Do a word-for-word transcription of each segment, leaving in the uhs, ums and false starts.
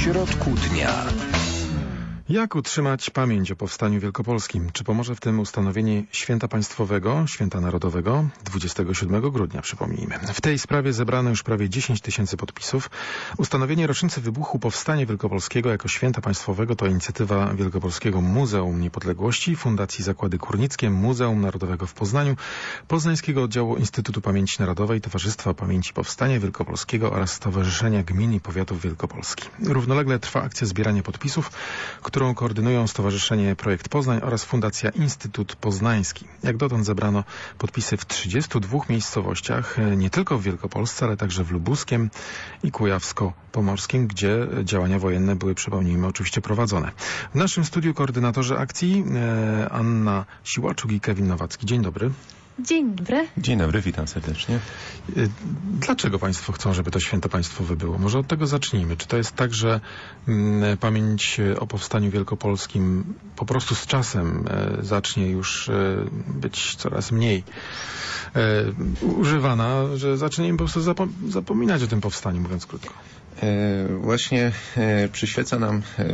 środku dnia. Jak utrzymać pamięć o Powstaniu Wielkopolskim? Czy pomoże w tym ustanowienie Święta Państwowego, Święta Narodowego, dwudziestego siódmego grudnia, przypomnijmy. W tej sprawie zebrano już prawie dziesięć tysięcy podpisów. Ustanowienie rocznicy wybuchu Powstania Wielkopolskiego jako Święta Państwowego to inicjatywa Wielkopolskiego Muzeum Niepodległości, Fundacji Zakłady Górnickie, Muzeum Narodowego w Poznaniu, Poznańskiego Oddziału Instytutu Pamięci Narodowej, Towarzystwa Pamięci Powstania Wielkopolskiego oraz Stowarzyszenia Gmin i Powiatów Wielkopolski. Równolegle trwa akcja zbierania podpisów, którą koordynują Stowarzyszenie Projekt Poznań oraz Fundacja Instytut Poznański. Jak dotąd zebrano podpisy w trzydziestu dwóch miejscowościach, nie tylko w Wielkopolsce, ale także w Lubuskiem i Kujawsko-Pomorskim, gdzie działania wojenne były, przypomnijmy, oczywiście prowadzone. W naszym studiu koordynatorzy akcji e, Anna Siłaczuk i Kevin Nowacki. Dzień dobry. Dzień dobry. Dzień dobry, witam serdecznie. Dlaczego Państwo chcą, żeby to święto państwowe było? Może od tego zacznijmy. Czy to jest tak, że mm, pamięć o Powstaniu Wielkopolskim po prostu z czasem e, zacznie już e, być coraz mniej e, używana, że zaczniemy po prostu zapo zapominać o tym powstaniu, mówiąc krótko? E, właśnie e, przyświeca nam e,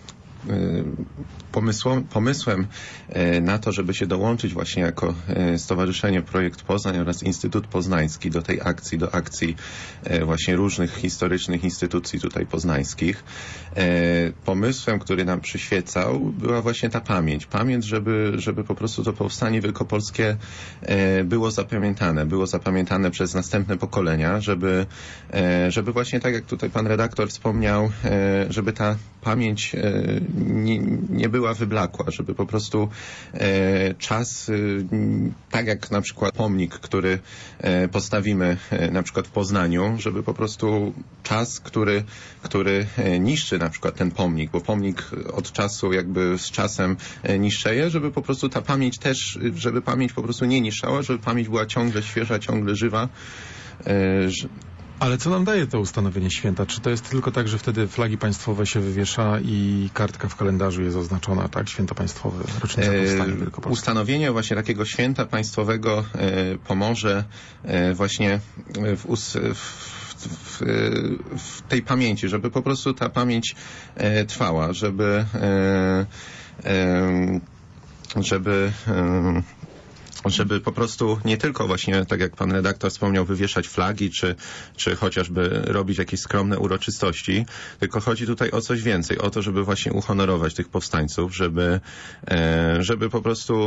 Pomysłem, pomysłem na to, żeby się dołączyć właśnie jako Stowarzyszenie Projekt Poznań oraz Instytut Poznański do tej akcji, do akcji właśnie różnych historycznych instytucji tutaj poznańskich. Pomysłem, który nam przyświecał, była właśnie ta pamięć. Pamięć, żeby, żeby po prostu to powstanie wielkopolskie było zapamiętane, było zapamiętane przez następne pokolenia, żeby, żeby właśnie tak jak tutaj pan redaktor wspomniał, żeby ta pamięć nie, nie była wyblakła, żeby po prostu e, czas, e, tak jak na przykład pomnik, który e, postawimy e, na przykład w Poznaniu, żeby po prostu czas, który, który e, niszczy na przykład ten pomnik, bo pomnik od czasu jakby z czasem e, niszczeje, żeby po prostu ta pamięć też, żeby pamięć po prostu nie niszczała, żeby pamięć była ciągle świeża, ciągle żywa. E, że... Ale co nam daje to ustanowienie święta? Czy to jest tylko tak, że wtedy flagi państwowe się wywiesza i kartka w kalendarzu jest oznaczona, tak? Święto państwowe, rocznica Powstania Wielkopolskiego. Ustanowienie właśnie takiego święta państwowego e, pomoże e, właśnie w, us, w, w, w tej pamięci, żeby po prostu ta pamięć e, trwała, żeby e, e, żeby e, żeby po prostu nie tylko właśnie, tak jak pan redaktor wspomniał, wywieszać flagi, czy, czy chociażby robić jakieś skromne uroczystości, tylko chodzi tutaj o coś więcej, o to, żeby właśnie uhonorować tych powstańców, żeby, e, żeby po prostu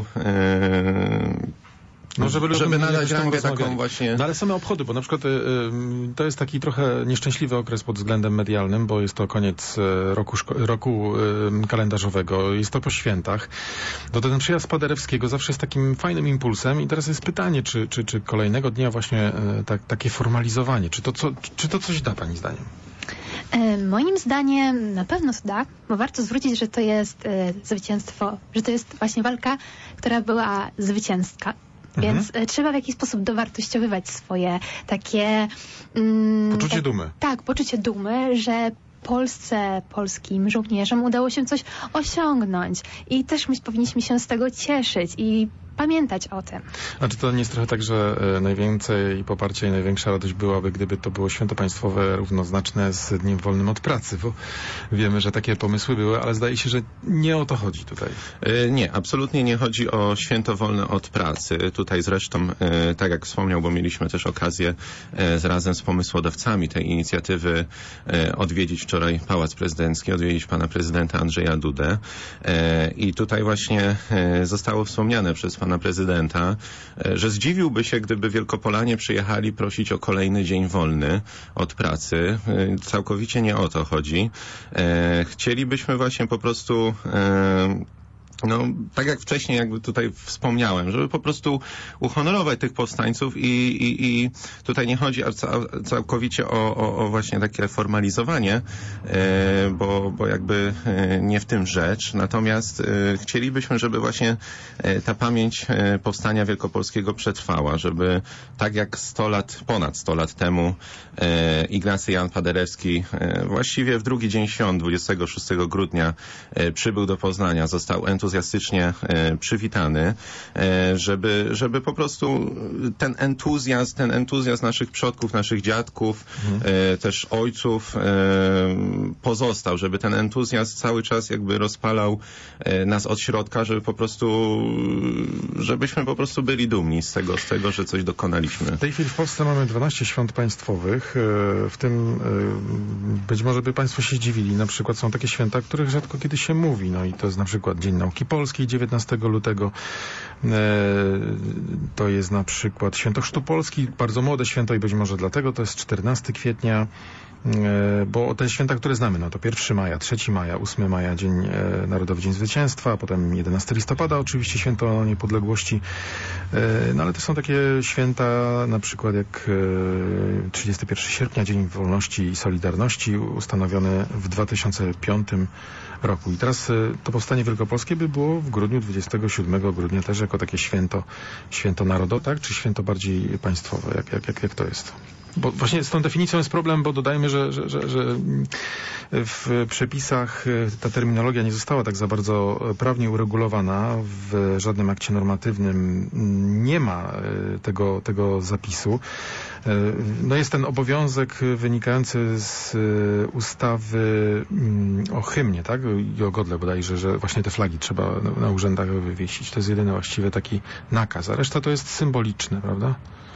e, No, żeby żeby nadać rangę taką właśnie... No ale same obchody, bo na przykład y, y, to jest taki trochę nieszczęśliwy okres pod względem medialnym, bo jest to koniec y, roku, roku y, kalendarzowego, jest to po świętach. No to ten przyjazd Paderewskiego zawsze jest takim fajnym impulsem i teraz jest pytanie, czy, czy, czy kolejnego dnia właśnie y, tak, takie formalizowanie, czy to, co, czy to coś da pani zdaniem? E, moim zdaniem na pewno da, bo warto zwrócić, że to jest e, zwycięstwo, że to jest właśnie walka, która była zwycięska. Więc mhm. trzeba w jakiś sposób dowartościowywać swoje takie... Mm, poczucie tak, dumy. Tak, poczucie dumy, że Polsce, polskim żołnierzom udało się coś osiągnąć. I też my powinniśmy się z tego cieszyć i pamiętać o tym. A czy to nie jest trochę tak, że e, najwięcej poparcia i największa radość byłaby, gdyby to było święto państwowe równoznaczne z dniem wolnym od pracy? Bo wiemy, że takie pomysły były, ale zdaje się, że nie o to chodzi tutaj. E, nie, absolutnie nie chodzi o święto wolne od pracy. Tutaj zresztą, e, tak jak wspomniał, bo mieliśmy też okazję e, z razem z pomysłodawcami tej inicjatywy e, odwiedzić wczoraj Pałac Prezydencki, odwiedzić pana prezydenta Andrzeja Dudę. E, I tutaj właśnie e, zostało wspomniane przez pana prezydenta, że zdziwiłby się, gdyby Wielkopolanie przyjechali prosić o kolejny dzień wolny od pracy. Całkowicie nie o to chodzi. Chcielibyśmy właśnie po prostu no, tak jak wcześniej jakby tutaj wspomniałem, żeby po prostu uhonorować tych powstańców i, i, i tutaj nie chodzi całkowicie o, o, o właśnie takie formalizowanie, e, bo, bo jakby e, nie w tym rzecz. Natomiast e, chcielibyśmy, żeby właśnie e, ta pamięć e, powstania wielkopolskiego przetrwała, żeby tak jak sto lat, ponad sto lat temu e, Ignacy Jan Paderewski e, właściwie w drugi dzień świąt, dwudziestego szóstego grudnia e, przybył do Poznania, został entuzjastą entuzjastycznie przywitany, żeby, żeby po prostu ten entuzjazm, ten entuzjazm naszych przodków, naszych dziadków, mhm. też ojców pozostał, żeby ten entuzjazm cały czas jakby rozpalał nas od środka, żeby po prostu, żebyśmy po prostu byli dumni z tego, z tego, że coś dokonaliśmy. W tej chwili w Polsce mamy dwanaście świąt państwowych, w tym być może by Państwo się zdziwili, na przykład są takie święta, o których rzadko kiedy się mówi, no i to jest na przykład Dzień Nauki Polskiej dziewiętnastego lutego, to jest na przykład Święto Chrztu Polski, bardzo młode święto i być może dlatego to jest czternastego kwietnia, bo te święta, które znamy, no to pierwszego maja, trzeciego maja, ósmego maja, Dzień Narodowy Dzień Zwycięstwa, a potem jedenastego listopada, oczywiście Święto Niepodległości, no ale to są takie święta na przykład jak trzydziestego pierwszego sierpnia, Dzień Wolności i Solidarności, ustanowiony w dwa tysiące piątym roku. I teraz to powstanie wielkopolskie by było w grudniu, dwudziestego siódmego grudnia też jako takie święto, święto narodowe, tak? Czy święto bardziej państwowe? Jak, jak, jak, jak to jest? Bo właśnie z tą definicją jest problem, bo dodajmy, że, że, że, że w przepisach ta terminologia nie została tak za bardzo prawnie uregulowana. W żadnym akcie normatywnym nie ma tego, tego zapisu. No jest ten obowiązek wynikający z ustawy o hymnie, tak? I o godle bodajże, że właśnie te flagi trzeba na urzędach wywiesić. To jest jedyny właściwie taki nakaz, a reszta to jest symboliczne, prawda?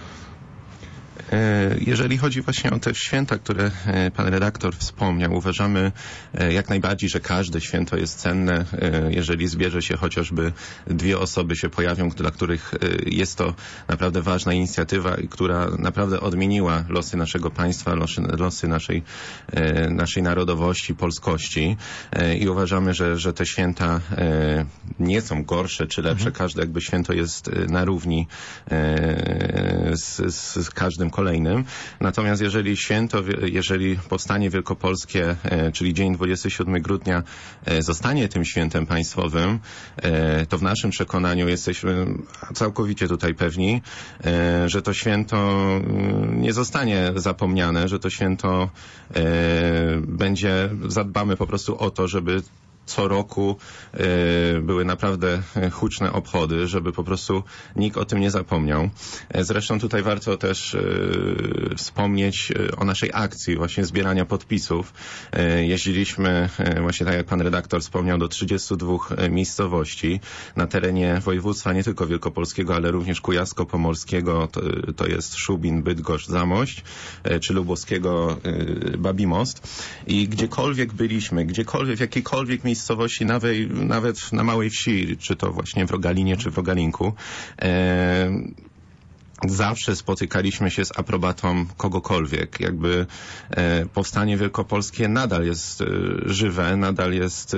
Jeżeli chodzi właśnie o te święta, które pan redaktor wspomniał, uważamy jak najbardziej, że każde święto jest cenne, jeżeli zbierze się chociażby dwie osoby się pojawią, dla których jest to naprawdę ważna inicjatywa, która naprawdę odmieniła losy naszego państwa, losy, losy naszej, naszej narodowości, polskości i uważamy, że, że te święta nie są gorsze czy lepsze. Mhm. Każde jakby święto jest na równi z, z, z każdym kolejnym. Natomiast jeżeli święto, jeżeli powstanie wielkopolskie, czyli dzień dwudziestego siódmego grudnia zostanie tym świętem państwowym, to w naszym przekonaniu jesteśmy całkowicie tutaj pewni, że to święto nie zostanie zapomniane, że to święto będzie, zadbamy po prostu o to, żeby co roku y, były naprawdę huczne obchody, żeby po prostu nikt o tym nie zapomniał. Zresztą tutaj warto też y, wspomnieć o naszej akcji właśnie zbierania podpisów. Y, jeździliśmy y, właśnie tak jak pan redaktor wspomniał do trzydziestu dwóch miejscowości na terenie województwa nie tylko wielkopolskiego, ale również kujawsko-pomorskiego, to, to jest Szubin, Bydgoszcz, Zamość, y, czy lubowskiego y, Babimost. I gdziekolwiek byliśmy, gdziekolwiek, w jakiejkolwiek miejscowości, nawet, nawet na małej wsi, czy to właśnie w Rogalinie, czy w Rogalinku, e, zawsze spotykaliśmy się z aprobatą kogokolwiek. Jakby e, powstanie wielkopolskie nadal jest e, żywe, nadal jest e,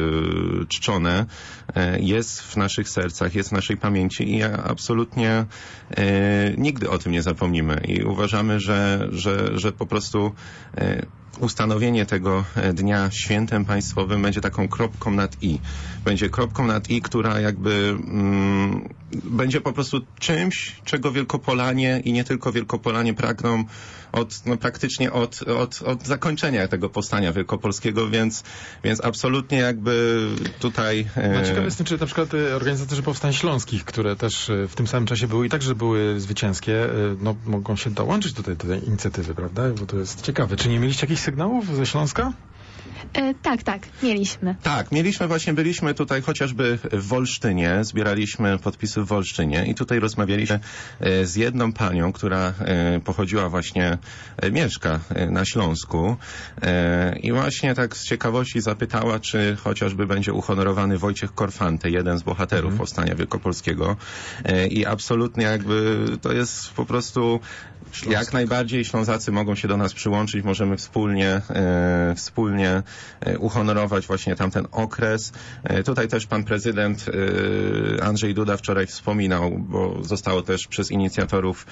czczone, e, jest w naszych sercach, jest w naszej pamięci i absolutnie e, nigdy o tym nie zapomnimy. I uważamy, że, że, że po prostu e, ustanowienie tego dnia świętem państwowym będzie taką kropką nad i. Będzie kropką nad i, która jakby mm, będzie po prostu czymś, czego Wielkopolanie i nie tylko Wielkopolanie pragną od, no, praktycznie od, od, od zakończenia tego powstania wielkopolskiego, więc, więc absolutnie jakby tutaj... E... No ciekawe jestem, czy na przykład organizatorzy powstań śląskich, które też w tym samym czasie były i także były zwycięskie, no mogą się dołączyć do tej, do tej inicjatywy, prawda? Bo to jest ciekawe. Czy nie mieliście jakichś sygnałów ze Śląska? E, tak, tak, mieliśmy. Tak, mieliśmy właśnie, byliśmy tutaj chociażby w Wolsztynie, zbieraliśmy podpisy w Wolsztynie i tutaj rozmawialiśmy e, z jedną panią, która e, pochodziła właśnie, e, mieszka e, na Śląsku e, i właśnie tak z ciekawości zapytała, czy chociażby będzie uhonorowany Wojciech Korfanty, jeden z bohaterów mhm. powstania wielkopolskiego e, i absolutnie jakby to jest po prostu Śląsk. Jak najbardziej Ślązacy mogą się do nas przyłączyć, możemy wspólnie, e, wspólnie e, uhonorować właśnie tamten okres. E, tutaj też pan prezydent e, Andrzej Duda wczoraj wspominał, bo zostało też przez inicjatorów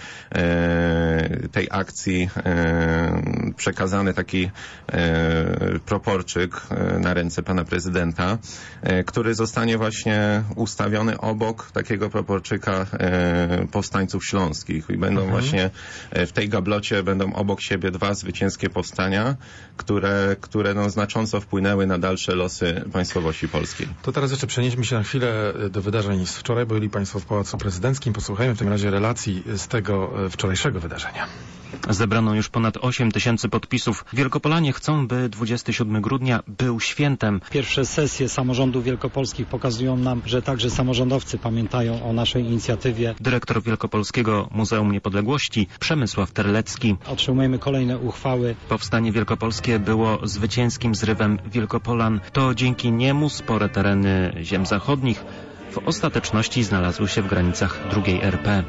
e, tej akcji e, przekazany taki e, proporczyk e, na ręce pana prezydenta, e, który zostanie właśnie ustawiony obok takiego proporczyka e, powstańców śląskich i będą mhm. właśnie w tej gablocie będą obok siebie dwa zwycięskie powstania, które, które no, znaczą znacząco wpłynęły na dalsze losy państwowości polskiej. To teraz jeszcze przenieśmy się na chwilę do wydarzeń z wczoraj. Byli Państwo w Pałacu Prezydenckim. Posłuchajmy w tym razie relacji z tego wczorajszego wydarzenia. Zebrano już ponad osiem tysięcy podpisów. Wielkopolanie chcą, by dwudziestego siódmego grudnia był świętem. Pierwsze sesje samorządów wielkopolskich pokazują nam, że także samorządowcy pamiętają o naszej inicjatywie. Dyrektor Wielkopolskiego Muzeum Niepodległości Przemysław Terlecki. Otrzymujemy kolejne uchwały. Powstanie wielkopolskie było zwycięskim zrywem Wielkopolan. To dzięki niemu spore tereny ziem zachodnich w ostateczności znalazły się w granicach drugiej R P.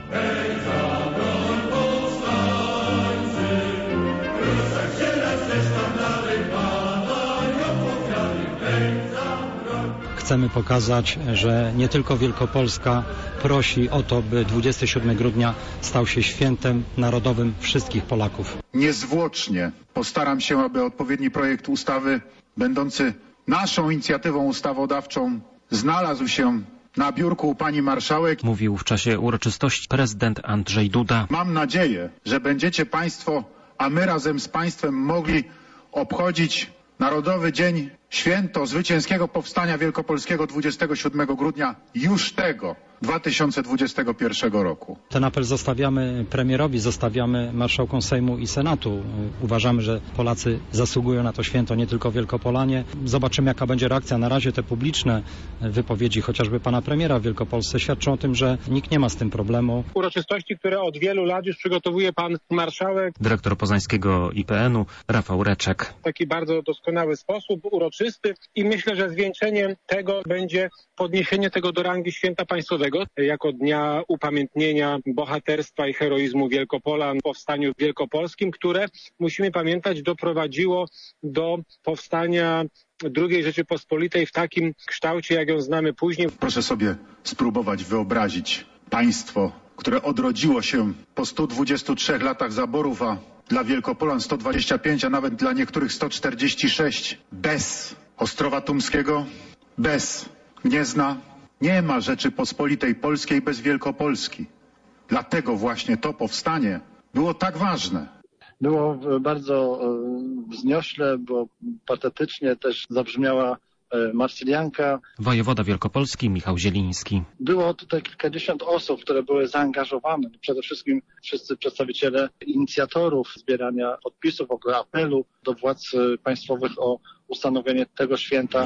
Chcemy pokazać, że nie tylko Wielkopolska prosi o to, by dwudziestego siódmego grudnia stał się świętem narodowym wszystkich Polaków. Niezwłocznie postaram się, aby odpowiedni projekt ustawy, będący naszą inicjatywą ustawodawczą, znalazł się na biurku u pani marszałek. Mówił w czasie uroczystości prezydent Andrzej Duda. Mam nadzieję, że będziecie Państwo, a my razem z Państwem mogli obchodzić Narodowy Dzień, święto Zwycięskiego Powstania Wielkopolskiego dwudziestego siódmego grudnia już tego dwa tysiące dwudziestego pierwszego roku. Ten apel zostawiamy premierowi, zostawiamy marszałkom Sejmu i Senatu. Uważamy, że Polacy zasługują na to święto, nie tylko Wielkopolanie. Zobaczymy, jaka będzie reakcja. Na razie te publiczne wypowiedzi, chociażby pana premiera w Wielkopolsce, świadczą o tym, że nikt nie ma z tym problemu. Uroczystości, które od wielu lat już przygotowuje pan marszałek. Dyrektor poznańskiego I P N-u Rafał Reczek. W taki bardzo doskonały sposób, uroczysty, i myślę, że zwieńczeniem tego będzie podniesienie tego do rangi święta państwowego, jako dnia upamiętnienia bohaterstwa i heroizmu Wielkopolan w powstaniu wielkopolskim, które, musimy pamiętać, doprowadziło do powstania drugiej Rzeczypospolitej w takim kształcie, jak ją znamy później. Proszę sobie spróbować wyobrazić państwo, które odrodziło się po stu dwudziestu trzech latach zaborów, a dla Wielkopolan sto dwadzieścia pięć, a nawet dla niektórych sto czterdzieści sześć, bez Ostrowa Tumskiego, bez Gniezna. Nie ma Rzeczypospolitej Polskiej bez Wielkopolski. Dlatego właśnie to powstanie było tak ważne. Było bardzo wzniośle, bo patetycznie też zabrzmiała marsyljanka. Wojewoda wielkopolski Michał Zieliński. Było tutaj kilkadziesiąt osób, które były zaangażowane. Przede wszystkim wszyscy przedstawiciele inicjatorów zbierania podpisów, w ogóle apelu do władz państwowych o ustanowienie tego święta.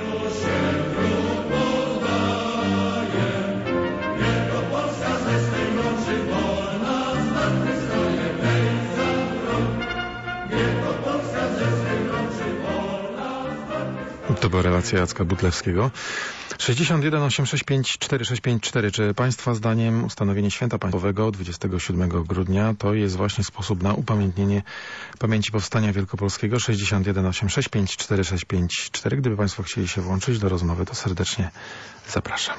To była relacja Jacka Butlewskiego. sześćdziesiąt jeden osiemset sześćdziesiąt pięć czterysta sześćdziesiąt pięć cztery. Czy Państwa zdaniem ustanowienie święta państwowego dwudziestego siódmego grudnia to jest właśnie sposób na upamiętnienie pamięci powstania wielkopolskiego? sześćdziesiąt jeden osiemset sześćdziesiąt pięć czterysta sześćdziesiąt pięć cztery. Gdyby Państwo chcieli się włączyć do rozmowy, to serdecznie zapraszam.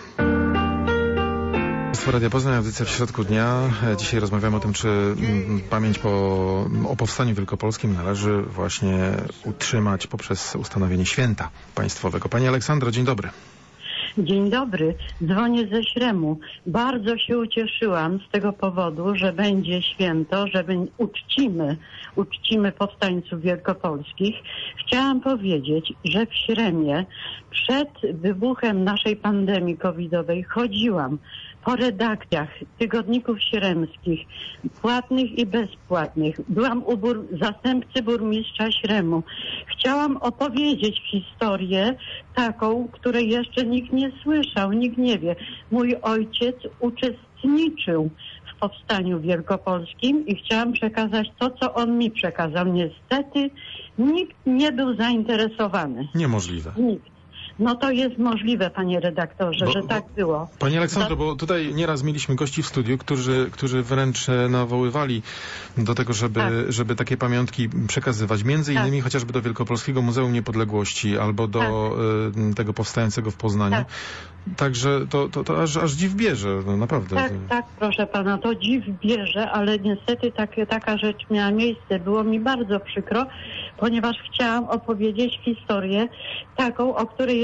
Radia Poznań, audycja w środku dnia. Dzisiaj rozmawiamy o tym, czy pamięć po, o powstaniu wielkopolskim należy właśnie utrzymać poprzez ustanowienie święta państwowego. Pani Aleksandro, dzień dobry. Dzień dobry, dzwonię ze Śremu. Bardzo się ucieszyłam z tego powodu, że będzie święto, że uczcimy, uczcimy powstańców wielkopolskich. Chciałam powiedzieć, że w Śremie przed wybuchem naszej pandemii covidowej chodziłam po redakcjach tygodników śremskich, płatnych i bezpłatnych. Byłam u bur- zastępcy burmistrza Śremu. Chciałam opowiedzieć historię taką, której jeszcze nikt nie słyszał, nikt nie wie. Mój ojciec uczestniczył w powstaniu wielkopolskim i chciałam przekazać to, co on mi przekazał. Niestety nikt nie był zainteresowany. Niemożliwe. Nikt. No to jest możliwe, panie redaktorze, bo, że tak było. Pani Aleksandro, bo tutaj nieraz mieliśmy gości w studiu, którzy, którzy wręcz nawoływali do tego, żeby, tak. żeby takie pamiątki przekazywać. Między tak. innymi chociażby do Wielkopolskiego Muzeum Niepodległości albo do tak. y, tego powstającego w Poznaniu. Tak. Także to, to, to aż, aż dziw bierze, no naprawdę. Tak, tak, proszę pana, to dziw bierze, ale niestety takie, taka rzecz miała miejsce. Było mi bardzo przykro, ponieważ chciałam opowiedzieć historię taką, o której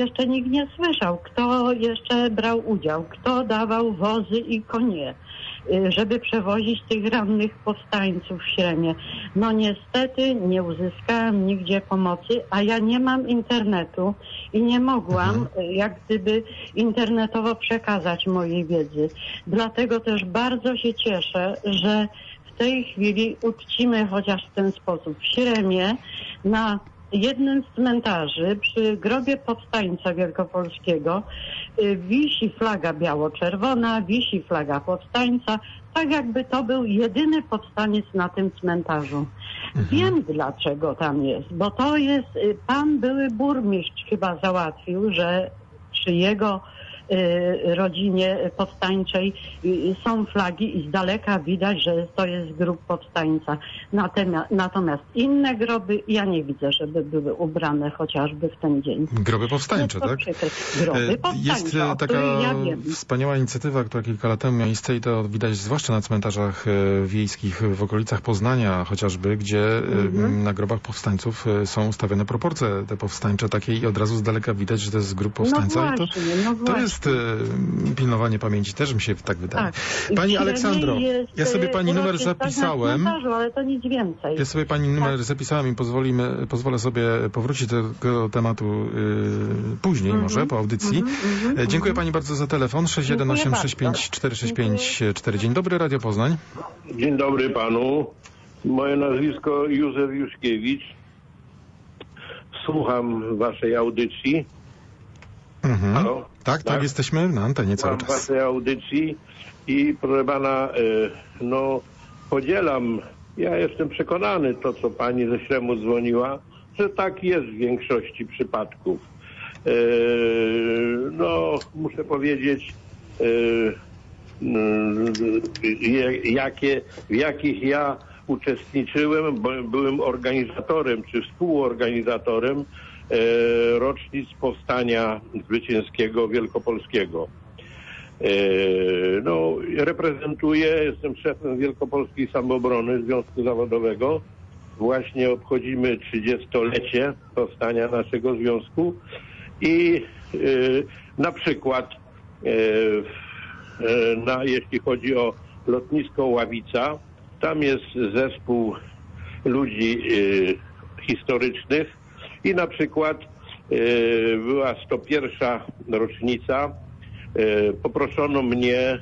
jeszcze nikt nie słyszał, kto jeszcze brał udział, kto dawał wozy i konie, żeby przewozić tych rannych powstańców w Śremie. No niestety nie uzyskałam nigdzie pomocy, a ja nie mam internetu i nie mogłam mhm. jak gdyby internetowo przekazać mojej wiedzy. Dlatego też bardzo się cieszę, że w tej chwili uczcimy chociaż w ten sposób w Śremie na jednym z cmentarzy przy grobie powstańca wielkopolskiego wisi flaga biało-czerwona, wisi flaga powstańca, tak jakby to był jedyny powstaniec na tym cmentarzu. Mhm. Wiem dlaczego tam jest, bo to jest, pan były burmistrz chyba załatwił, że przy jego rodzinie powstańczej są flagi i z daleka widać, że to jest grób powstańca. Natomiast, natomiast inne groby ja nie widzę, żeby były ubrane chociażby w ten dzień. Groby powstańcze, tak? Groby powstańcze, jest taka ja wspaniała inicjatywa, która kilka lat temu miała miejsce i to widać zwłaszcza na cmentarzach wiejskich w okolicach Poznania chociażby, gdzie mhm. na grobach powstańców są ustawione proporcje te powstańcze takie i od razu z daleka widać, że to jest grób powstańca. No właśnie, i to, no właśnie. to jest pilnowanie pamięci, też mi się tak wydaje. Tak. Pani Aleksandro, jest, ja sobie pani numer zapisałem. Tak ale to nic więcej. Ja sobie pani numer tak. zapisałem i pozwolimy, pozwolę sobie powrócić do tego tematu yy, później mm-hmm. może, po audycji. Mm-hmm, mm-hmm. Dziękuję pani bardzo za telefon. sześć jeden osiem sześć pięć cztery sześć pięć cztery. Dzień dobry, Radio Poznań. Dzień dobry panu. Moje nazwisko Józef Juszkiewicz. Słucham waszej audycji. Mhm. Halo? Tak, tak, tak, jesteśmy na antenie cały czas. Waszej audycji i proszę pana, no podzielam, ja jestem przekonany to, co pani ze Śremu dzwoniła, że tak jest w większości przypadków. No, muszę powiedzieć, jakie, w jakich ja uczestniczyłem, bo byłem organizatorem czy współorganizatorem rocznic powstania zwycięskiego wielkopolskiego. No, reprezentuję, jestem szefem Wielkopolskiej Samoobrony Związku Zawodowego. Właśnie obchodzimy trzydziestolecie powstania naszego związku i na przykład na, jeśli chodzi o lotnisko Ławica, tam jest zespół ludzi historycznych, i na przykład e, była sto pierwsza rocznica. E, poproszono mnie, e,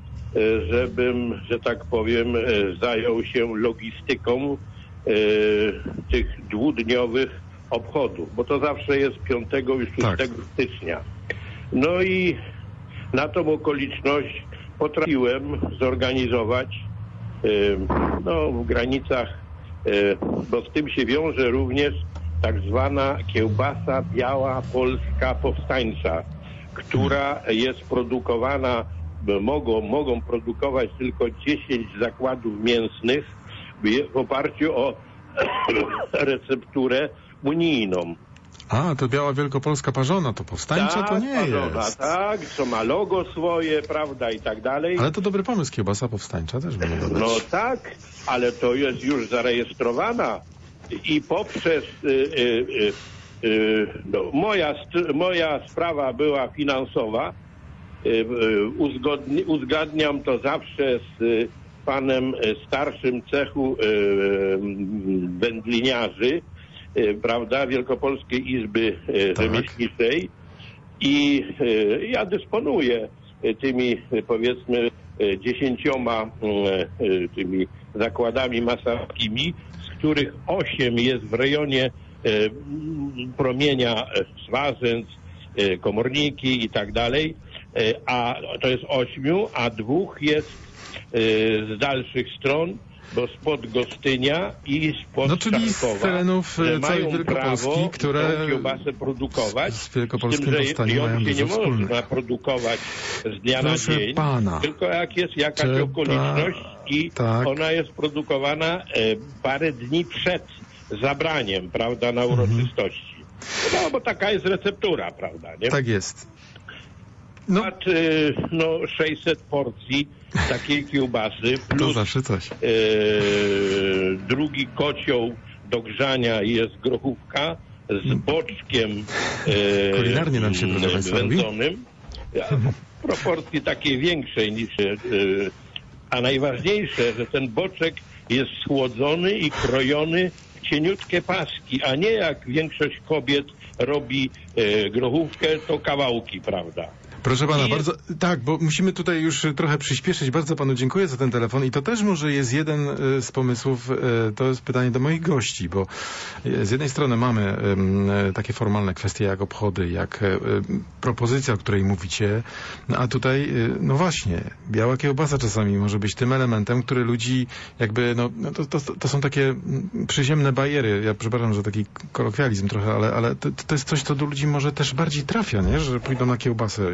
żebym, że tak powiem, e, zajął się logistyką e, tych dwudniowych obchodów, bo to zawsze jest piątego i szóstego tak. stycznia. No i na tą okoliczność potrafiłem zorganizować e, no, w granicach, e, bo z tym się wiąże również tak zwana kiełbasa biała polska powstańcza, która jest produkowana, mogą, mogą produkować tylko dziesięć zakładów mięsnych w oparciu o recepturę unijną. A, to biała wielkopolska parzona, to powstańcza tak, to nie parzona, jest. Tak, co ma logo swoje, prawda, i tak dalej. Ale to dobry pomysł, kiełbasa powstańcza też by mogła być. No tak, ale to jest już zarejestrowana. I poprzez y, y, y, no, moja, moja sprawa była finansowa. Y, y, uzgodni, uzgadniam to zawsze z y, panem starszym cechu y, wędliniarzy, y, prawda, Wielkopolskiej Izby y, tak. Rzemieślniczej. I y, ja dysponuję y, tymi y, powiedzmy y, dziesięcioma y, y, tymi zakładami masarskimi, z których osiem jest w rejonie e, promienia Swarzędz, e, Komorniki i tak dalej, e, a to jest ośmiu, a dwóch jest e, z dalszych stron, bo spod Gostynia i spod no, czyli Czarnkowa, z terenów całej Wielkopolski, które tą kiełbasę produkować, z, z Wielkopolskim z tym, powstaniem że mają ją się nie wspólnych. można produkować z dnia Proszę na dzień, pana, tylko jak jest jakaś trzeba, okoliczność i tak. ona jest produkowana e, parę dni przed zabraniem, prawda, na uroczystości. Mhm. No, bo taka jest receptura, prawda, nie? Tak jest. No, Nad, e, no sześćset porcji takiej kiełbasy, plus to zawsze coś. E, drugi kocioł do grzania jest grochówka z boczkiem e, kulinarnie nam się, proszę Państwa, wędzonym, w proporcji takiej większej niż... E, a najważniejsze, że ten boczek jest schłodzony i krojony w cieniutkie paski, a nie jak większość kobiet robi e, grochówkę, to kawałki, prawda? Proszę pana, bardzo, tak, bo musimy tutaj już trochę przyspieszyć. Bardzo panu dziękuję za ten telefon i to też może jest jeden z pomysłów, to jest pytanie do moich gości, bo z jednej strony mamy takie formalne kwestie jak obchody, jak propozycja, o której mówicie, a tutaj, no właśnie, biała kiełbasa czasami może być tym elementem, który ludzi jakby, no, no to, to, to są takie przyziemne bariery. Ja przepraszam, że taki kolokwializm trochę, ale, ale to, to jest coś, co do ludzi może też bardziej trafia, nie? Że pójdą na kiełbasę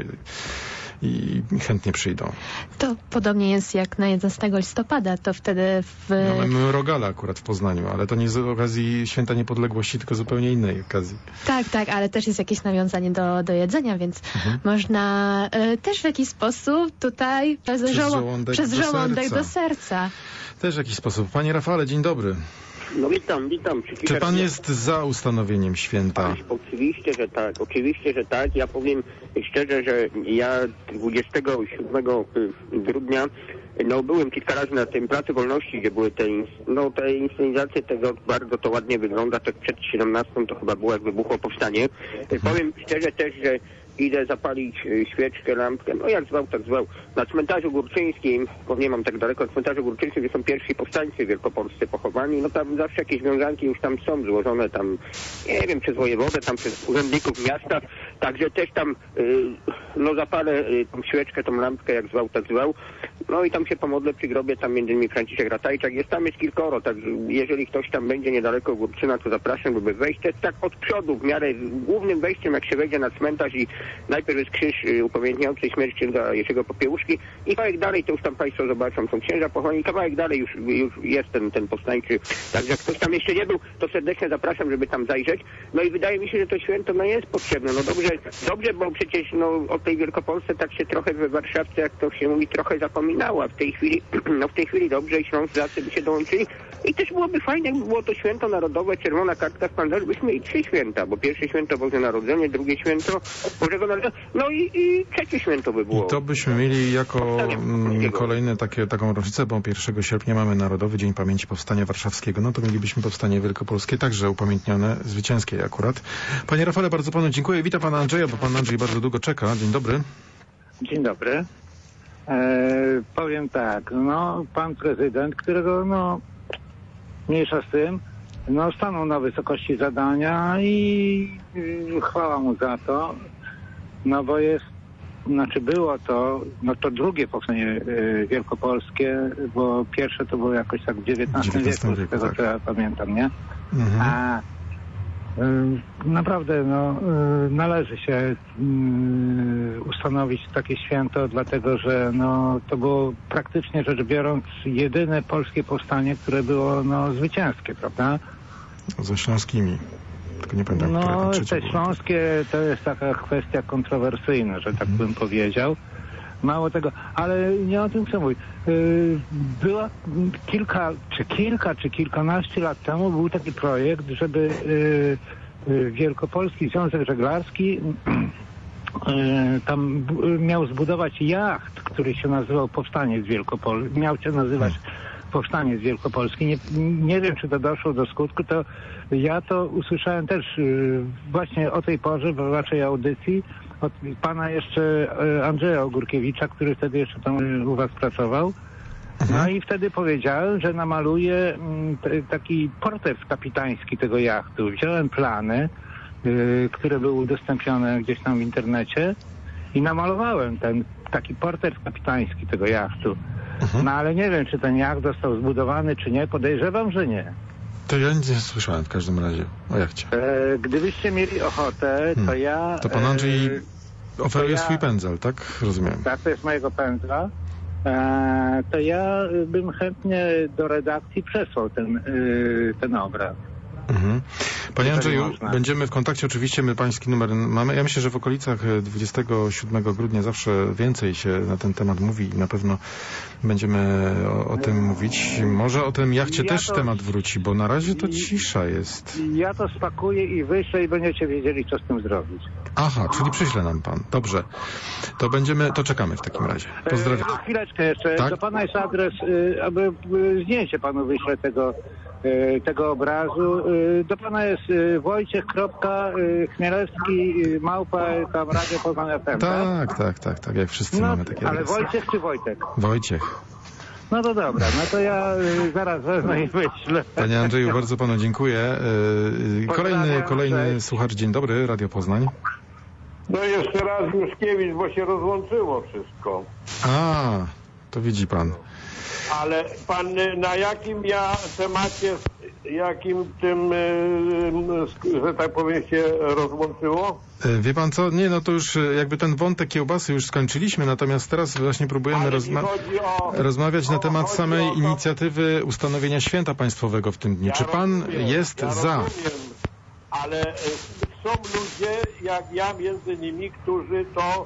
i chętnie przyjdą. To podobnie jest jak na jedenastego listopada, to wtedy w... No, mamy Rogala akurat w Poznaniu, ale to nie z okazji Święta Niepodległości, tylko zupełnie innej okazji. Tak, tak, ale też jest jakieś nawiązanie do, do jedzenia, więc mhm. można y, też w jakiś sposób tutaj przez, przez żołądek, przez do, żołądek serca. do serca. Też w jakiś sposób. Panie Rafale, dzień dobry. No witam, witam. Czy pan jest za ustanowieniem święta? Oczywiście, że tak, oczywiście, że tak. Ja powiem szczerze, że ja dwudziestego siódmego grudnia no byłem kilka razy na tym Placu Wolności, gdzie były te, no, te inscenizacje tego, bardzo to ładnie wygląda, tak przed siedemnastą to chyba było jak wybuchło powstanie. Hmm. Powiem szczerze też, że idę zapalić świeczkę, lampkę, no jak zwał, tak zwał. Na cmentarzu górczyńskim, bo nie mam tak daleko, na cmentarzu górczyńskim, gdzie są pierwsi powstańcy wielkopolscy pochowani, no tam zawsze jakieś wiązanki już tam są złożone tam, nie wiem, przez wojewodę, tam przez urzędników miasta, także też tam, yy, no zapalę yy, tą świeczkę, tą lampkę, jak zwał, tak zwał. No i tam się pomodlę przy grobie, tam między innymi Franciszek Ratajczak, jest tam jest kilkoro, także jeżeli ktoś tam będzie niedaleko Górczyna, to zapraszam, żeby wejść. To jest tak od przodu, w miarę głównym wejściem, jak się wejdzie na cmentarz i najpierw jest krzyż y, upamiętniający śmierć księdza Jerzego Popiełuszki i kawałek dalej to już tam Państwo zobaczą, są księża pochowani, kawałek dalej już, już jest ten, ten powstańczy. Także jak ktoś tam jeszcze nie był, to serdecznie zapraszam, żeby tam zajrzeć. No i wydaje mi się, że to święto no jest potrzebne. No dobrze, dobrze, bo przecież no o tej Wielkopolsce tak się trochę we Warszawce, jak to się mówi, trochę zapominało, a w tej chwili, no w tej chwili dobrze i Ślązacy by się dołączyli. I też byłoby fajnie, jakby było to święto narodowe, czerwona kartka w kalendarzu, byśmy mieli trzy święta, bo pierwsze święto Boże Narodzenie, drugie święto Bożego Narodzenia, no i, i trzecie święto by było. I to byśmy mieli jako mm, kolejne takie, taką rocznicę, bo pierwszego sierpnia mamy Narodowy Dzień Pamięci Powstania Warszawskiego, no to mielibyśmy Powstanie Wielkopolskie, także upamiętnione, zwycięskie akurat. Panie Rafale, bardzo panu dziękuję. Witam pana Andrzeja, bo pan Andrzej bardzo długo czeka. Dzień dobry. Dzień dobry. E, powiem tak, no pan prezydent, którego no mniejsza z tym, no stanął na wysokości zadania i, i chwała mu za to, no bo jest, znaczy było to, no to drugie powstanie y, wielkopolskie, bo pierwsze to było jakoś tak w dziewiętnastym wieku, z tego tak. co ja pamiętam, nie? Mhm. A naprawdę no, należy się ustanowić takie święto, dlatego że no, to było praktycznie rzecz biorąc jedyne polskie powstanie, które było no, zwycięskie, prawda? Ze śląskimi. Tylko nie pamiętam, no, te śląskie to jest taka kwestia kontrowersyjna, że tak mhm. bym powiedział. Mało tego, ale nie o tym chcę mówić. Była kilka, czy kilka, czy kilkanaście lat temu był taki projekt, żeby Wielkopolski Związek Żeglarski tam miał zbudować jacht, który się nazywał Powstaniec Wielkopolski. Miał się nazywać Powstaniec Wielkopolski. Nie, nie wiem, czy to doszło do skutku. To ja to usłyszałem też właśnie o tej porze w waszej audycji od pana jeszcze Andrzeja Ogórkiewicza, który wtedy jeszcze tam u was pracował. No i wtedy powiedziałem, że namaluję taki portret kapitański tego jachtu. Wziąłem plany, które były udostępnione gdzieś tam w internecie i namalowałem ten taki portret kapitański tego jachtu. No ale nie wiem, czy ten jacht został zbudowany, czy nie. Podejrzewam, że nie. To ja nic nie słyszałem w każdym razie o jachcie. E, gdybyście mieli ochotę, to hmm. ja... To pan Andrzej e, oferuje ja, swój pędzel, tak? Rozumiem. Tak, to jest mojego pędzla. E, to ja bym chętnie do redakcji przesłał ten, e, ten obraz. Mhm. Panie Andrzeju, będziemy w kontakcie, oczywiście my pański numer mamy. Ja myślę, że w okolicach dwudziestego siódmego grudnia zawsze więcej się na ten temat mówi i na pewno będziemy o, o tym mówić. Może o tym jachcie ja też to, temat wróci, bo na razie to cisza jest. Ja to spakuję i wyślę i będziecie wiedzieli, co z tym zrobić. Aha, czyli przyśle nam pan. Dobrze. To będziemy, to czekamy w takim razie. Pozdrawiam. E, chwileczkę jeszcze. Tak? Do pana jest adres, y, aby y, zdjęcie panu wyślę tego tego obrazu. Do pana jest wojciech.chmielewski małpa tam Radio Poznań F M, tak? Tak, tak, tak, tak, jak wszyscy no, mamy takie ale adresy. Wojciech czy Wojtek? Wojciech. No to dobra, no to ja zaraz wezmę i wyślę. Panie Andrzeju, bardzo panu dziękuję. Kolejny, kolejny słuchacz, dzień dobry, Radio Poznań. No jeszcze raz Juszkiewicz, bo się rozłączyło wszystko. A, to widzi pan. Ale pan na jakim ja temacie, jakim tym, że tak powiem, się rozłączyło? Wie pan co? Nie, no to już jakby ten wątek kiełbasy już skończyliśmy, natomiast teraz właśnie próbujemy rozma o, rozmawiać o, na temat samej inicjatywy ustanowienia święta państwowego w tym dniu. Ja Czy pan rozumiem, jest ja za? Rozumiem, ale są ludzie, jak ja między nimi, którzy to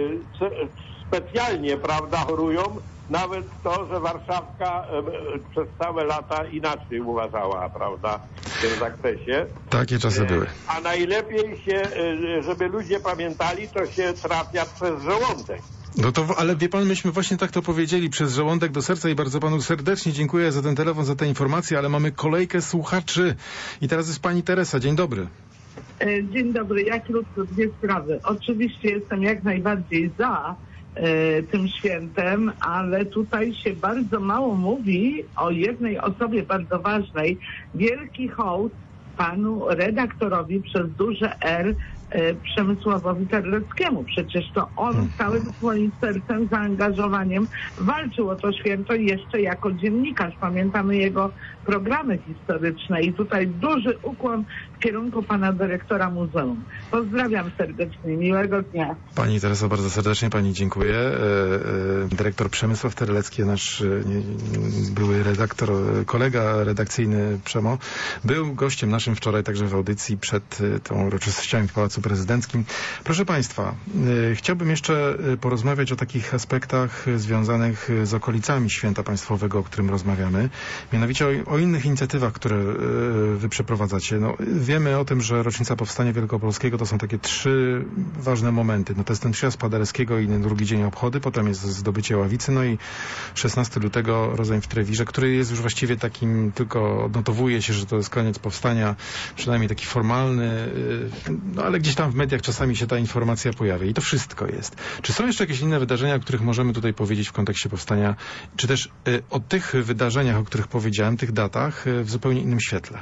specjalnie, prawda, chorują. Nawet to, że Warszawka e, przez całe lata inaczej uważała, prawda, w tym zakresie. Takie czasy e, były. A najlepiej się, e, żeby ludzie pamiętali, to się trafia przez żołądek. No to, ale wie pan, myśmy właśnie tak to powiedzieli, przez żołądek do serca i bardzo panu serdecznie dziękuję za ten telefon, za te informacje, ale mamy kolejkę słuchaczy. I teraz jest pani Teresa. Dzień dobry. Dzień dobry. Ja krótko dwie sprawy. Oczywiście jestem jak najbardziej za tym świętem, ale tutaj się bardzo mało mówi o jednej osobie bardzo ważnej. Wielki hołd panu redaktorowi przez duże R Przemysławowi Terleckiemu. Przecież to on całym swoim sercem, zaangażowaniem walczył o to święto jeszcze jako dziennikarz. Pamiętamy jego programy historyczne i tutaj duży ukłon w kierunku pana dyrektora muzeum. Pozdrawiam serdecznie, miłego dnia. Pani Teresa, bardzo serdecznie pani dziękuję. Dyrektor Przemysław Terlecki, nasz były redaktor, kolega redakcyjny Przemo, był gościem naszym wczoraj także w audycji przed tą uroczystościami w Pałacu Prezydenckim. Proszę państwa, chciałbym jeszcze porozmawiać o takich aspektach związanych z okolicami święta państwowego, o którym rozmawiamy. Mianowicie o, o innych inicjatywach, które wy przeprowadzacie. No, wiemy o tym, że rocznica Powstania Wielkopolskiego to są takie trzy ważne momenty. No, to jest ten przyjazd Paderewskiego i drugi dzień obchody, potem jest zdobycie Ławicy, no i szesnastego lutego rozejm w Trewirze, który jest już właściwie takim, tylko odnotowuje się, że to jest koniec powstania, przynajmniej taki formalny, no ale gdzieś tam w mediach czasami się ta informacja pojawia i to wszystko jest. Czy są jeszcze jakieś inne wydarzenia, o których możemy tutaj powiedzieć w kontekście powstania, czy też y, o tych wydarzeniach, o których powiedziałem, tych datach y, w zupełnie innym świetle?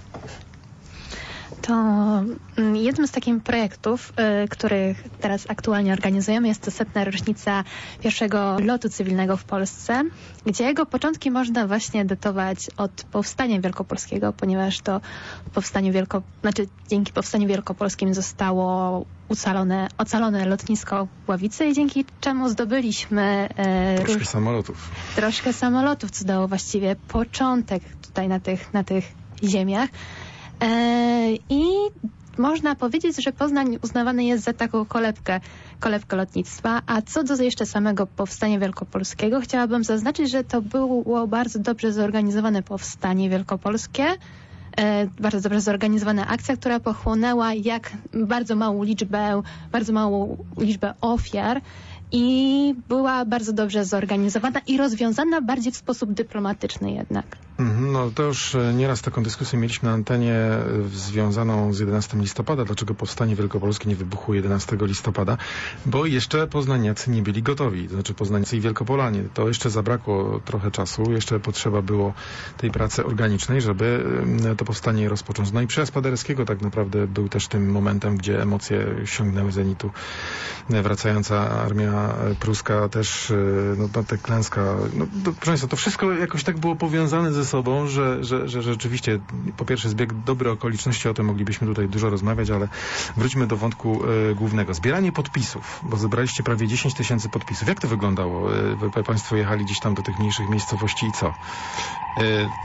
To jednym z takich projektów, y, których teraz aktualnie organizujemy, jest to setna rocznica pierwszego lotu cywilnego w Polsce, gdzie jego początki można właśnie datować od powstania wielkopolskiego, ponieważ to powstaniu wielko, znaczy dzięki powstaniu wielkopolskim zostało ucalone, ocalone lotnisko Ławicy i dzięki czemu zdobyliśmy e, troszkę róż, samolotów. Troszkę samolotów, co dało właściwie początek tutaj na tych, na tych ziemiach. I można powiedzieć, że Poznań uznawany jest za taką kolebkę, kolebkę lotnictwa. A co do jeszcze samego powstania wielkopolskiego, chciałabym zaznaczyć, że to było bardzo dobrze zorganizowane powstanie wielkopolskie. Bardzo dobrze zorganizowana akcja, która pochłonęła jak bardzo małą liczbę, bardzo małą liczbę ofiar i była bardzo dobrze zorganizowana i rozwiązana bardziej w sposób dyplomatyczny jednak. No to już nieraz taką dyskusję mieliśmy na antenie związaną z jedenastego listopada. Dlaczego powstanie wielkopolskie nie wybuchło jedenastego listopada? Bo jeszcze poznaniacy nie byli gotowi. To znaczy poznaniacy i Wielkopolanie. To jeszcze zabrakło trochę czasu. Jeszcze potrzeba było tej pracy organicznej, żeby to powstanie rozpocząć. No i przyjazd Paderewskiego tak naprawdę był też tym momentem, gdzie emocje sięgnęły zenitu. Wracająca armia pruska też, no ta klęska. No, to, proszę Państwa, to wszystko jakoś tak było powiązane ze sobą, że, że, że rzeczywiście po pierwsze zbieg dobrych okoliczności, o tym moglibyśmy tutaj dużo rozmawiać, ale wróćmy do wątku y, głównego. Zbieranie podpisów, bo zebraliście prawie dziesięć tysięcy podpisów. Jak to wyglądało? Y, Państwo jechali gdzieś tam do tych mniejszych miejscowości i co? Y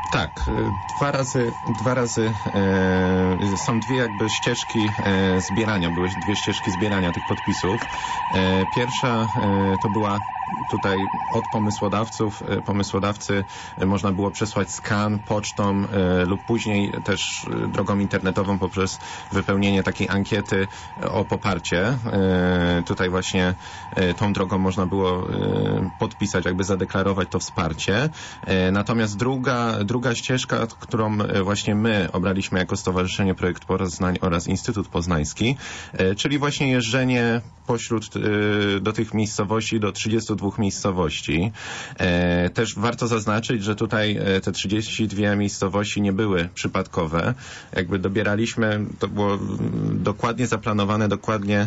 Tak, dwa razy, dwa razy e, są dwie jakby ścieżki e, zbierania, były dwie ścieżki zbierania tych podpisów. E, pierwsza e, to była tutaj od pomysłodawców, e, pomysłodawcy e, można było przesłać skan pocztą e, lub później też e, drogą internetową poprzez wypełnienie takiej ankiety o poparcie. E, tutaj właśnie e, tą drogą można było e, podpisać, jakby zadeklarować to wsparcie. E, natomiast druga, druga Druga ścieżka, którą właśnie my obraliśmy jako Stowarzyszenie Projekt Poznań oraz Instytut Poznański, czyli właśnie jeżdżenie pośród do tych miejscowości, do trzydziestu dwóch miejscowości. Też warto zaznaczyć, że tutaj te trzydzieści dwie miejscowości nie były przypadkowe. Jakby dobieraliśmy, to było dokładnie zaplanowane, dokładnie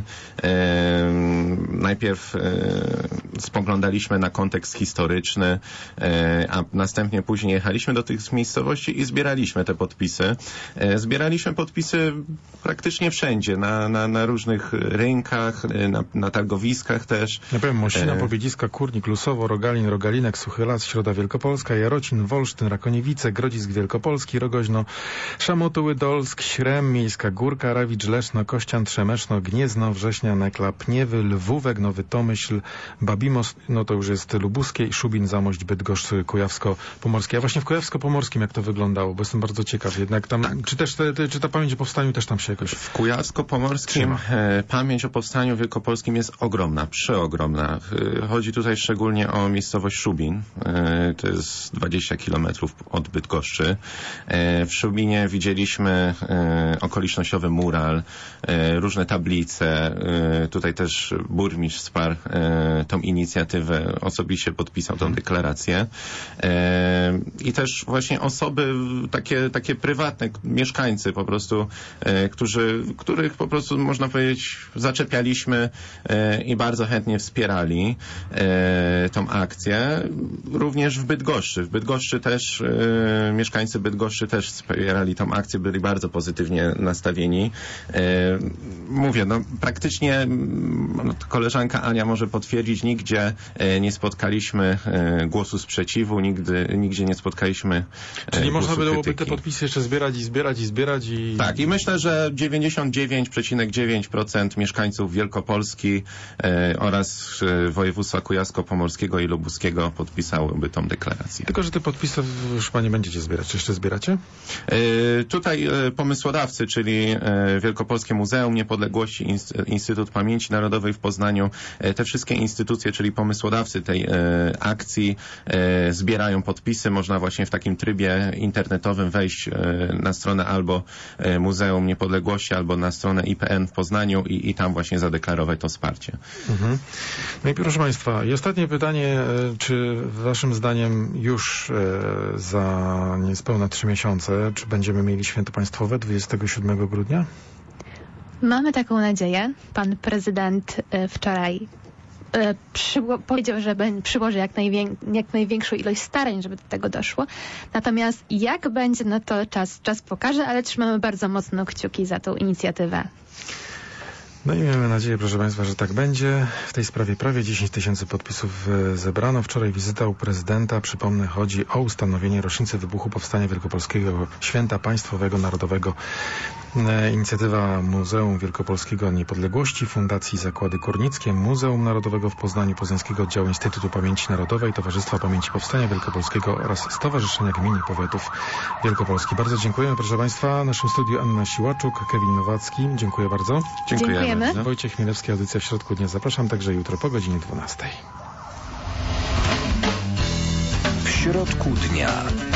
najpierw spoglądaliśmy na kontekst historyczny, a następnie później jechaliśmy do tych miejscowości i zbieraliśmy te podpisy. Zbieraliśmy podpisy praktycznie wszędzie, na, na, na różnych rynkach, na, na targowiskach też. Ja powiem, Mosina, Pobiedziska, Kurnik, Lusowo, Rogalin, Rogalinek, Suchy Las, Środa Wielkopolska, Jarocin, Wolsztyn, Rakoniewice, Grodzisk Wielkopolski, Rogoźno, Szamotuły, Dolsk, Śrem, Miejska Górka, Rawicz, Leszno, Kościan, Trzemeszno, Gniezno, Września, Nekla, Pniewy, Lwówek, Nowy Tomyśl, Babimos, no to już jest Lubuskie i Szubin, Zamość, Bydgoszcz, Kujawsko-Pomorskie. A właśnie w Kujawsko-Pomorskim jak to wyglądało, bo jestem bardzo ciekaw jednak tam, tak. czy też te, te, czy ta pamięć o powstaniu też tam się jakoś... W Kujawsko-Pomorskim e, pamięć o powstaniu wielkopolskim jest ogromna, przeogromna. E, chodzi tutaj szczególnie o miejscowość Szubin, e, to jest dwadzieścia kilometrów od Bydgoszczy. E, w Szubinie widzieliśmy e, okolicznościowy mural, e, różne tablice, e, tutaj też burmistrz wsparł e, tą inicjatywę, osobiście podpisał tą deklarację. E, I też właśnie osoby takie, takie prywatne, mieszkańcy po prostu, e, którzy, których po prostu można powiedzieć zaczepialiśmy e, i bardzo chętnie wspierali e, tą akcję. Również w Bydgoszczy. W Bydgoszczy też e, mieszkańcy Bydgoszczy też wspierali tą akcję, byli bardzo pozytywnie nastawieni. E, mówię, no praktycznie no, koleżanka Ania może potwierdzić, nigdzie e, nie spotkaliśmy e, głosu sprzeciwu, nigdy, nigdzie nie spotkaliśmy Czyli e, można by byłoby krytyki. te podpisy jeszcze zbierać i zbierać i zbierać i... Tak, i myślę, że dziewięćdziesiąt dziewięć przecinek dziewięć procent mieszkańców Wielkopolski e, oraz e, województwa kujawsko-pomorskiego i lubuskiego podpisałyby tą deklarację. Tylko, że te podpisy już Panie będziecie zbierać. Czy jeszcze zbieracie? E, tutaj e, pomysłodawcy, czyli e, Wielkopolskie Muzeum Niepodległości, Inst Instytut Pamięci Narodowej w Poznaniu, e, te wszystkie instytucje, czyli pomysłodawcy tej e, akcji e, zbierają podpisy. Można właśnie w takim trybie internetowym wejść e, na stronę albo e, Muzeum Niepodległości, albo na stronę I P N w Poznaniu i, i tam właśnie zadeklarować to wsparcie. Mhm. No i proszę Państwa, i ostatnie pytanie, czy Waszym zdaniem już e, za niespełna trzy miesiące, czy będziemy mieli święto państwowe dwudziestego siódmego grudnia? Mamy taką nadzieję. Pan prezydent e, wczoraj e, przyło- powiedział, że ben- przyłoży jak, najwię- jak największą ilość starań, żeby do tego doszło. Natomiast jak będzie, no to czas, czas pokaże, ale trzymamy bardzo mocno kciuki za tą inicjatywę. No i mamy nadzieję, proszę Państwa, że tak będzie. W tej sprawie prawie dziesięć tysięcy podpisów zebrano. Wczoraj wizyta u prezydenta. Przypomnę, chodzi o ustanowienie rocznicy wybuchu Powstania Wielkopolskiego, Święta Państwowego Narodowego. Inicjatywa Muzeum Wielkopolskiego Niepodległości, Fundacji Zakłady Górnickie, Muzeum Narodowego w Poznaniu, Poznańskiego Oddziału Instytutu Pamięci Narodowej, Towarzystwa Pamięci Powstania Wielkopolskiego oraz Stowarzyszenia Gmin i Powiatów Wielkopolski. Bardzo dziękujemy, proszę Państwa. W naszym studiu Anna Siłaczuk, Kevin Nowacki. Dziękuję bardzo. Dziękujemy. Dziękujemy. Wojciech Chmielewski, audycja w środku dnia. Zapraszam także jutro po godzinie dwunastej. W środku dnia.